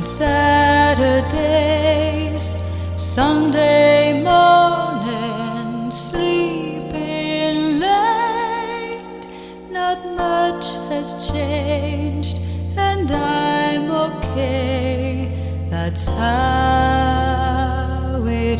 Saturdays, Sunday morning, sleeping late. Not much has changed, and I'm okay. That's how it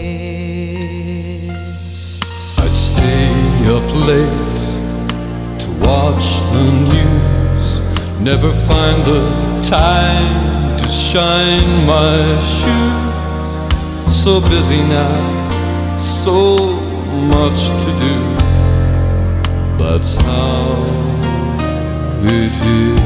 is. I stay up late to watch the news, never find the time to shine my shoes. So busy now, so much to do. That's how it is.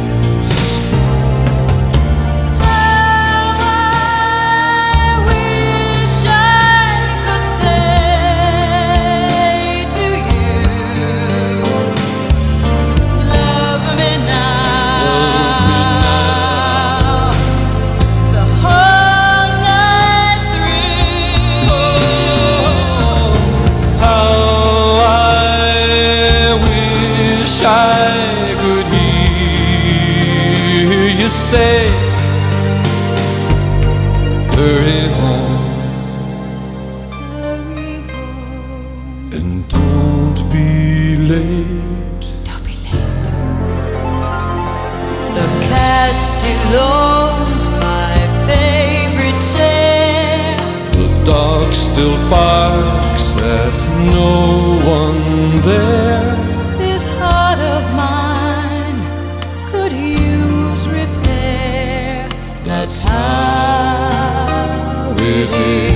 I could hear you say, hurry home, and don't be late. Don't be late. The cat still owns my favorite chair. The dog still barks at no one there. This heart of mine could use repair. That's how it is.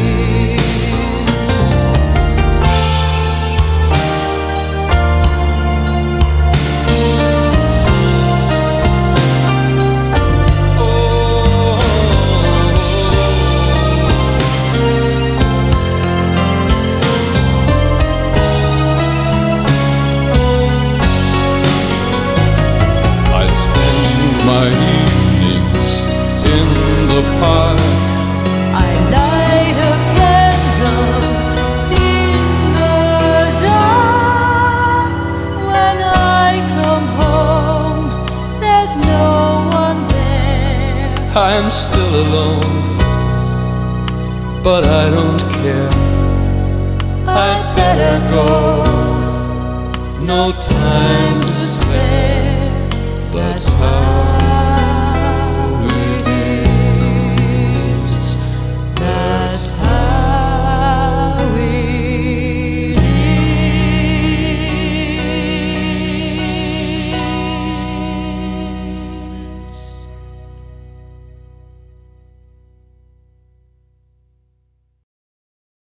My evenings in the park, I light a candle in the dark. When I come home, there's no one there. I'm still alone, but I don't care. I'd better go, no time to spare. That's how